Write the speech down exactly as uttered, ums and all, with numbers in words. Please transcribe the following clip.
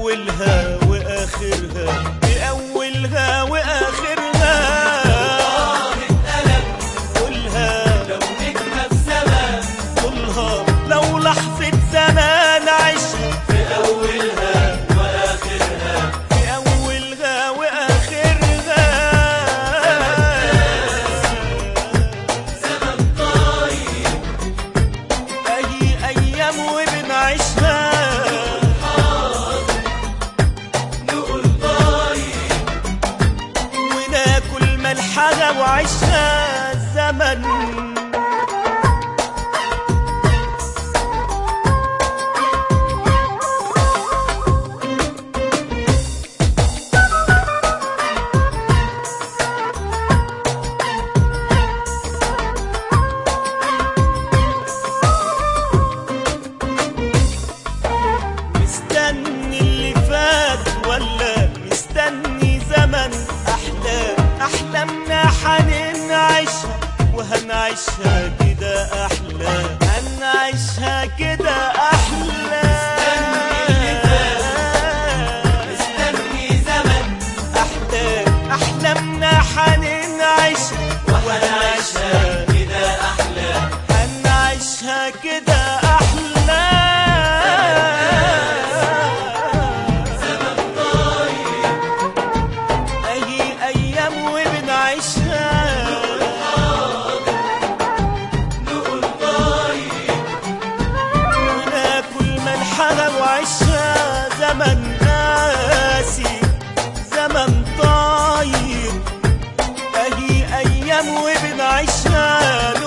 أولها وآخرها، بأولها وآخرها اتقلب قولها لو نجمة في زمان، قولها لو لحظة زمان عيشها، في أولها وآخرها، بأولها وآخرها زمن طاير أي أيام وبنعيشها، نقول طاير وناكل ملحها وعيشها زمن. مستني اللي فات ولا مستني زمن أحلى، أحلامنا حنعيشها وهنعيشها كده أحلى، هنعيشها كده أحلى. مستني زمن أحلى أحلامنا حنعيشها وهنعيشها كده أحلى، هنعيشها كده أحلى. زمن طاير أي أيام وبنعيشها، نقول طاير وناكل ملحها وعيشها زمن قاسي، زمن طاير. أي أيام وبنعيشها